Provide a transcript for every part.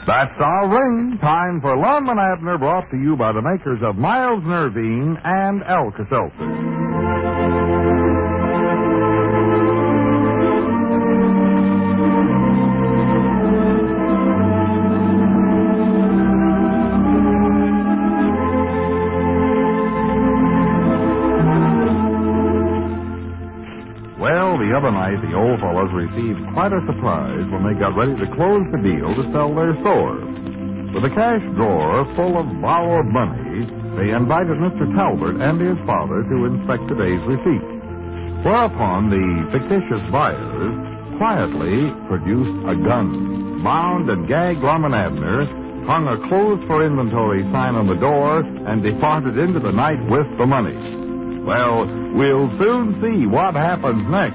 That's our ring. Time for Lum and Abner, brought to you by the makers of Miles Nervine and Alka-Seltzer. Well, the other night, the old fellows received quite a surprise when they got ready to close the deal to sell their store. With a cash drawer full of borrowed money, they invited Mr. Talbert and his father to inspect the day's receipts. Whereupon the fictitious buyers quietly produced a gun, bound and gagged Lum and Abner, hung a closed for inventory sign on the door, and departed into the night with the money. Well, we'll soon see what happens next.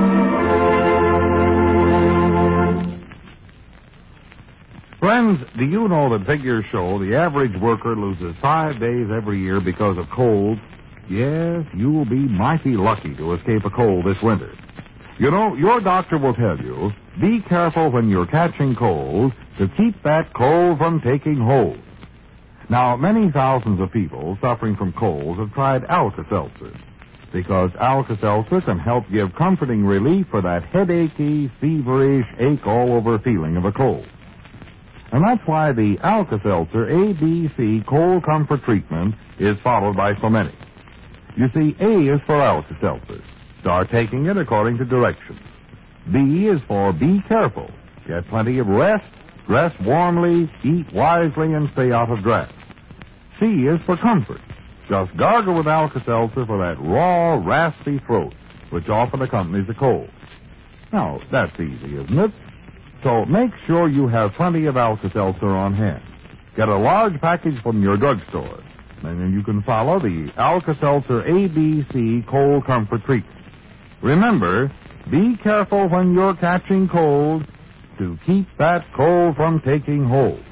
Friends, do you know that figures show the average worker loses 5 days every year because of cold? Yes, you'll be mighty lucky to escape a cold this winter. You know, your doctor will tell you, be careful when you're catching cold to keep that cold from taking hold. Now, many thousands of people suffering from colds have tried Alka-Seltzer, because Alka-Seltzer can help give comforting relief for that headachy, feverish, ache-all-over feeling of a cold. And that's why the Alka-Seltzer ABC Cold Comfort Treatment is followed by so many. You see, A is for Alka-Seltzer. Start taking it according to directions. B is for be careful. Get plenty of rest, dress warmly, eat wisely, and stay out of drafts. C is for comfort. Just gargle with Alka-Seltzer for that raw, raspy throat, which often accompanies a cold. Now, that's easy, isn't it? So make sure you have plenty of Alka-Seltzer on hand. Get a large package from your drugstore, and then you can follow the Alka-Seltzer ABC Cold Comfort Treatment. Remember, be careful when you're catching cold to keep that cold from taking hold.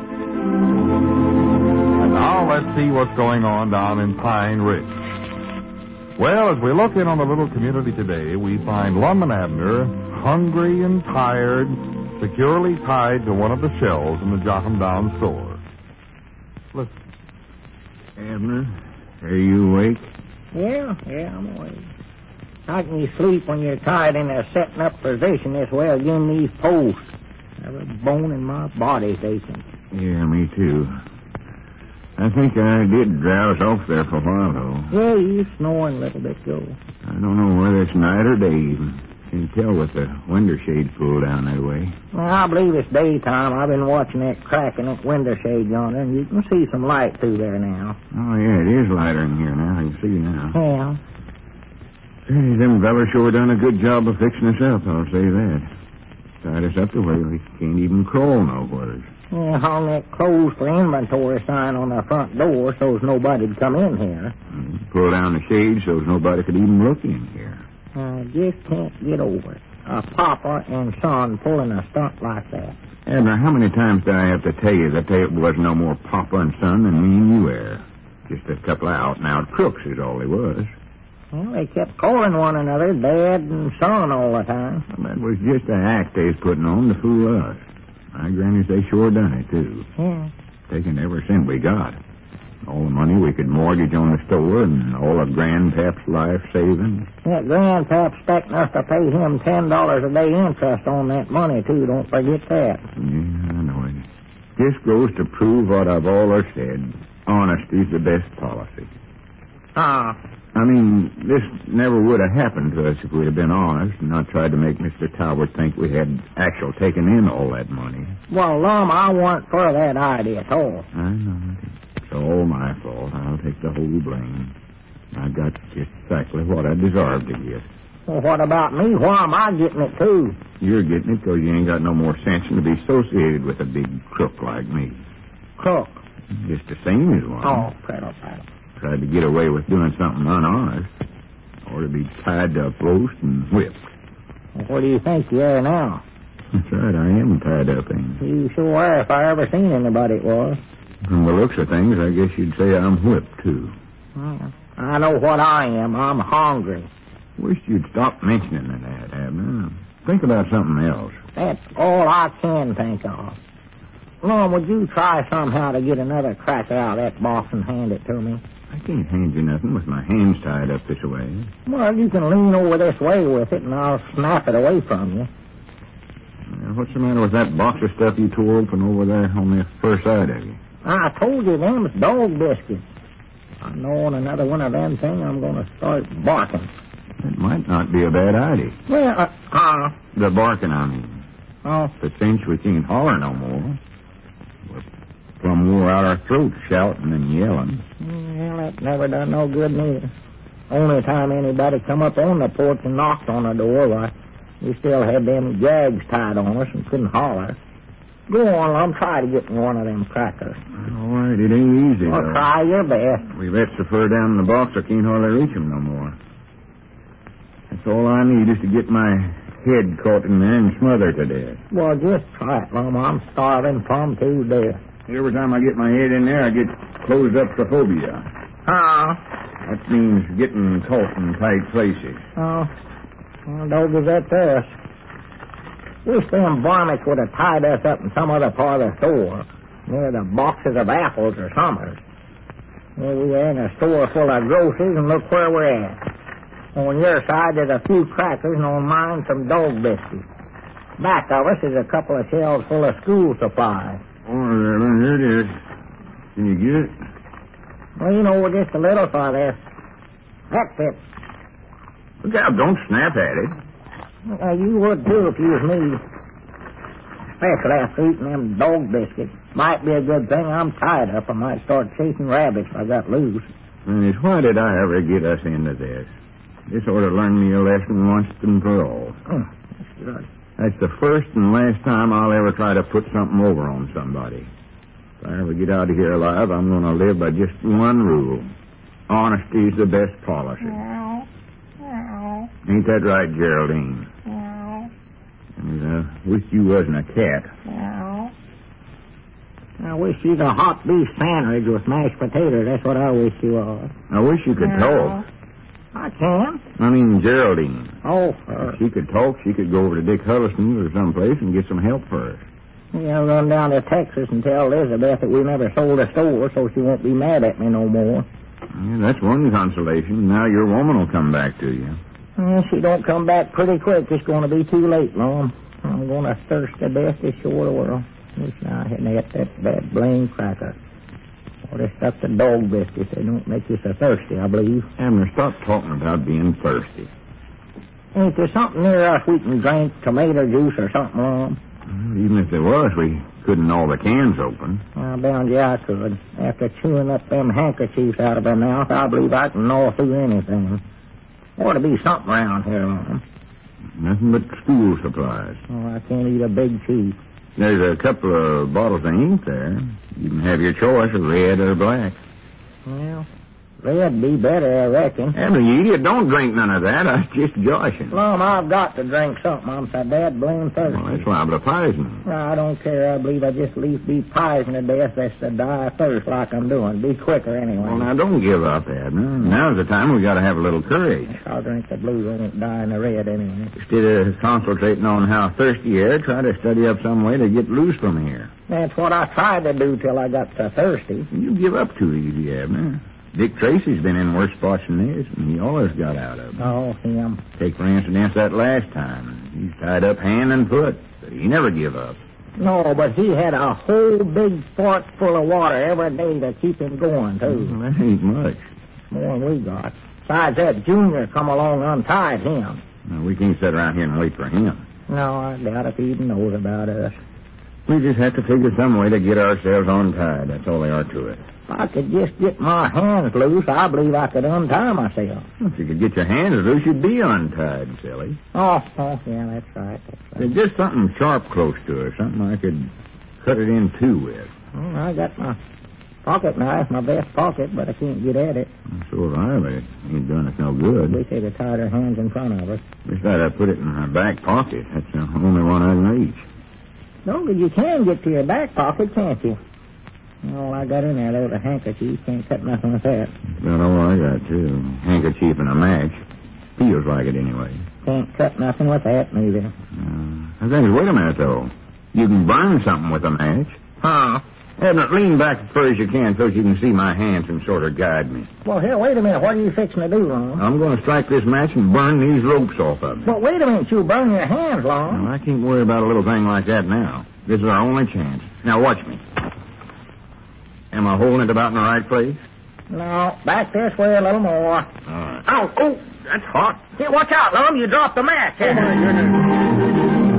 Now let's see what's going on down in Pine Ridge. Well, as we look in on the little community today, we find Lum and Abner, hungry and tired, securely tied to one of the shelves in the Jot 'em Down store. Listen. Abner, are you awake? Yeah, I'm awake. How can you sleep when you're tied in a setting-up position this way against these posts? Every bone in my body's aching. Yeah, me too. I think I did drowse off there for a while, though. Yeah, you snoring a little bit, Joe. I don't know whether it's night or day even. Can't tell with the window shades pulled down that way. Well, I believe it's daytime. I've been watching that crack in that window shade yonder, and you can see some light through there now. Oh, yeah, it is lighter in here now. I can see now. Yeah. Hey, them fellas sure done a good job of fixing us up, I'll say that. Tied us up to where we can't even crawl nowhere. Yeah, hung that closed for inventory sign on the front door so's nobody'd come in here. Pull down the shade so's nobody could even look in here. I just can't get over it. A papa and son pulling a stunt like that. Abner, how many times do I have to tell you that there was no more papa and son than me and you were? Just a couple of out-and-out crooks is all they was. Well, they kept calling one another dad and son all the time. Well, that was just an act they was putting on to fool us. My grannies, they sure done it, too. Yeah. Taking every cent we got. All the money we could mortgage on the store and all of Grandpap's life savings. That Grandpap's expecting us to pay him $10 a day interest on that money, too. Don't forget that. Yeah, I know it. This goes to prove what I've always said. Honesty's the best policy. I mean, this never would have happened to us if we'd have been honest and not tried to make Mr. Talbot think we had actually taken in all that money. Well, Lum, I wasn't for that idea at all. I know it. It's all my fault. I'll take the whole blame. I got just exactly what I deserved to get. Well, what about me? Why am I getting it, too? You're getting it because you ain't got no more sense than to be associated with a big crook like me. Crook? Just the same as one. Oh, prattle. Tried to get away with doing something unhonest. Or to be tied to a post and whipped. Well, where do you think you are now? That's right, I am tied up, ain't I? You sure are, if I ever seen anybody it was. From the looks of things, I guess you'd say I'm whipped, too. Well, I know what I am. I'm hungry. Wish you'd stop mentioning that, Abner. Think about something else. That's all I can think of. Lord, would you try somehow to get another cracker out of that box and hand it to me? I can't hand you nothing with my hands tied up this way. Well, you can lean over this way with it, and I'll snap it away from you. What's the matter with that box of stuff you tore open over there on the first side of you? I told you them's dog biscuits. I know on another one of them things I'm going to start barking. It might not be a bad idea. Well, The barking, I mean. Oh. The cinch we can't holler no more. We're plumb wore out our throats shouting and yelling. Well, that never done no good neither. Only time anybody come up on the porch and knocked on the door, why, we still had them gags tied on us and couldn't holler. Go on, Lum, try to get me one of them crackers. All right, it ain't easy, Well, though. try your best. We've let so far down in the box I can't hardly reach 'em no more. That's all I need is to get my head caught in there and smothered to death. Well, just try it, Lum. I'm starving plumb to death. Every time I get my head in there, I get closed up phobia. That means getting caught in tight places. Oh. Well, doggies, that's us. Wish them varmints would have tied us up in some other part of the store, near the boxes of apples or something. Well, we are in a store full of groceries, and look where we're at. On your side, there's a few crackers, and on mine, some dog biscuits. Back of us is a couple of shelves full of school supplies. Oh, here it is. Can you get it? Lean over just a little farther. That's it. Look out, don't snap at it. You would, too, if you was me. Especially after eating them dog biscuits. Might be a good thing I'm tied up. I might start chasing rabbits if I got loose. And why did I ever get us into this? This ought to learn me a lesson once and for all. That's good. That's the first and last time I'll ever try to put something over on somebody. If I ever get out of here alive, I'm going to live by just one rule. Honesty's the best policy. Ain't that right, Geraldine? And wish you wasn't a cat. I wish you'd a hot beef sandwich with mashed potatoes. That's what I wish you was. I wish you could talk. I can. I mean, Geraldine. Oh, If she could talk, she could go over to Dick Hulliston's or someplace and get some help for us. I'll run down to Texas and tell Elizabeth that we never sold a store so she won't be mad at me no more. Yeah, that's one consolation. Now your woman will come back to you. She don't come back pretty quick. It's going to be too late, Mom. I'm going to thirst to death this short of the world. Wish I hadn't ate that blame cracker. Or they stuck to dog biscuits. They don't make you so thirsty, I believe. Abner, stop talking about being thirsty. Ain't there something near us we can drink? Tomato juice or something, Mom? Even if there was, we couldn't all the cans open. I bound you I could. After chewing up them handkerchiefs out of her mouth, I believe I can gnaw through anything. Ought to be something around here, Mom. Nothing but school supplies. Oh, I can't eat a big cheese. There's a couple of bottles of ink there. You can have your choice of red or black. Well, red'd be better, I reckon. Abner, you idiot, don't drink none of that. I was just joshing. Mom, I've got to drink something. I'm so bad blame thirsty. Well, that's liable to poison. I don't care. I believe I just at least be poisoned to death. That's to die of thirst like I'm doing. Be quicker anyway. Well, now, don't give up, Abner. Now's the time we got to have a little courage. I'll drink the blue. I won't die in the red anyway. Instead of concentrating on how thirsty you are, try to study up some way to get loose from here. That's what I tried to do till I got so thirsty. You give up too easy, Abner. Dick Tracy's been in worse spots than this, and he always got out of them. Oh, him. Take, for instance, that last time. He's tied up hand and foot, but he never give up. No, but he had a whole big fort full of water every day to keep him going, too. Well, that ain't much. More than we got. Besides that, Junior come along and untied him. Now, we can't sit around here and wait for him. No, I doubt if he even knows about us. We just have to figure some way to get ourselves untied. That's all there are to it. If I could just get my hands loose, I believe I could untie myself. If you could get your hands loose, you'd be untied, silly. Oh, yeah, that's right. There's just something sharp close to us, something I could cut it in two with. Well, I got my pocket knife, my vest pocket, but I can't get at it. So have I, but it ain't done us no good. We should have tied our hands in front of us. Just thought I'd put it in my back pocket. That's the only one I can reach. No, but you can get to your back pocket, can't you? All I got in there, though, the handkerchief. Can't cut nothing with that. About all I got, too. Handkerchief and a match. Feels like it, anyway. Can't cut nothing with that, neither. I think, wait a minute, though. You can burn something with a match. Huh? Abner, lean back as far as you can so you can see my hands and sort of guide me. Well, here, wait a minute. What are you fixing to do, Lon? I'm going to strike this match and burn these ropes off of me. But wait a minute. You'll burn your hands, Lon. Well, I can't worry about a little thing like that now. This is our only chance. Now, watch me. Am I holding it about in the right place? No, back this way a little more. All right. Ow, oh, That's hot. Hey, watch out, Lon. You dropped the match. Oh, my goodness.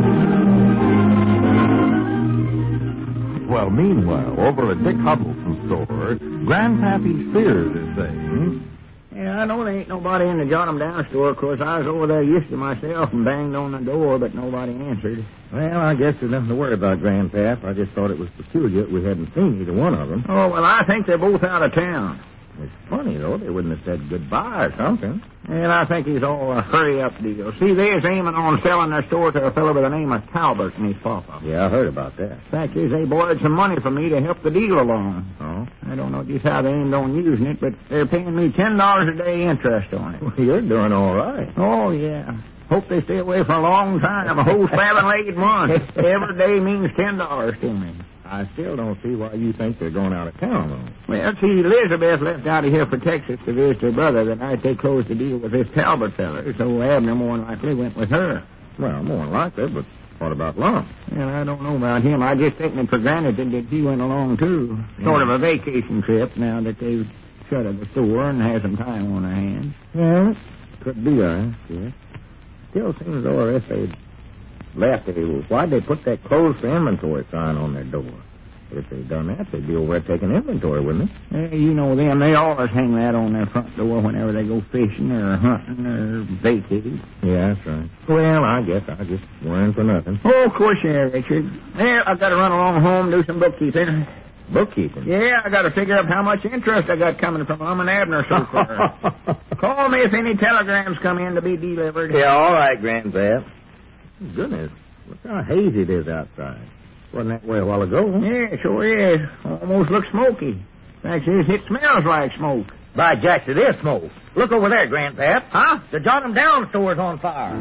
Well, meanwhile, over at Dick Huddleston's store, Grandpappy Spears is saying, Yeah, I know there ain't nobody in the Jot 'em Down store. Of course, I was over there yesterday myself and banged on the door, but nobody answered. Well, I guess there's nothing to worry about, Grandpap. I just thought it was peculiar that we hadn't seen either one of them. Oh, well, I think they're both out of town. It's funny, though. They wouldn't have said goodbye or something. And I think he's all a hurry-up deal. See, they're aiming on selling their store to a fellow by the name of Talbot and his papa. Yeah, I heard about that. Fact is, they borrowed some money from me to help the deal along. Oh? I don't know just how they aimed on using it, but they're paying me $10 a day interest on it. Well, you're doing all right. Oh, yeah. Hope they stay away for a long time. A whole 7-8 months. Every day means $10 to me. I still don't see why you think they're going out of town, though. Well, see, Elizabeth left out of here for Texas to visit her brother the night they closed the deal with this Talbot feller, so Abner more than likely went with her. Well, more than likely, but what about Lump? Well, I don't know about him. I just taken it for granted that he went along, too. Sort of a vacation trip now that they've shut at the store and has some time on their hands. Yeah, could be, I guess. Still seems though if they'd left, why'd they put that closed for inventory sign on their door? If they'd done that, they'd be over there taking inventory, wouldn't they? You know them. They always hang that on their front door whenever they go fishing or hunting or vacating. Yeah, that's right. Well, I guess I just weren't for nothing. Oh, of course, yeah, Richard. Well, I've got to run along home and do some bookkeeping. Bookkeeping? Yeah, I got to figure out how much interest I got coming from and Abner so far. Call me if any telegrams come in to be delivered. Yeah, all right, Grandpap. Goodness, look how hazy it is outside. Wasn't that way a while ago. Yeah, sure is. Almost looks smoky. Fact is, it smells like smoke. By jacks, it is smoke. Look over there, Grandpap. Huh? The Jot 'em Down store's on fire.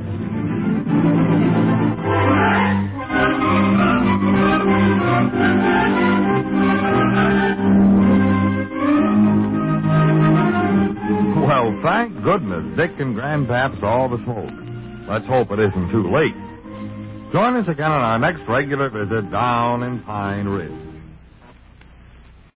well, thank goodness Dick and Grandpap saw the smoke. Let's hope it isn't too late. Join us again on our next regular visit down in Pine Ridge.